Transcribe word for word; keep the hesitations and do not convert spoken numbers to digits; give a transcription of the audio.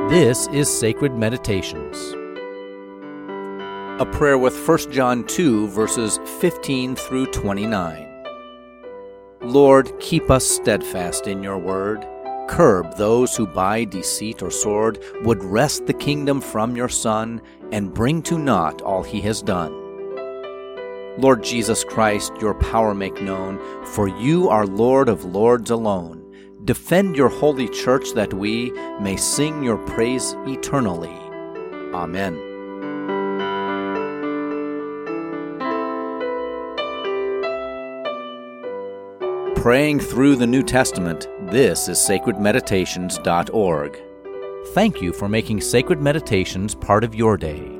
This is Sacred Meditations. A prayer with First John two, verses fifteen through twenty-nine. Lord, keep us steadfast in your word. Curb those who by deceit or sword would wrest the kingdom from your Son and bring to naught all he has done. Lord Jesus Christ, your power make known, for you are Lord of lords alone. Defend your holy church that we may sing your praise eternally. Amen. Praying through the New Testament, this is sacred meditations dot org. Thank you for making Sacred Meditations part of your day.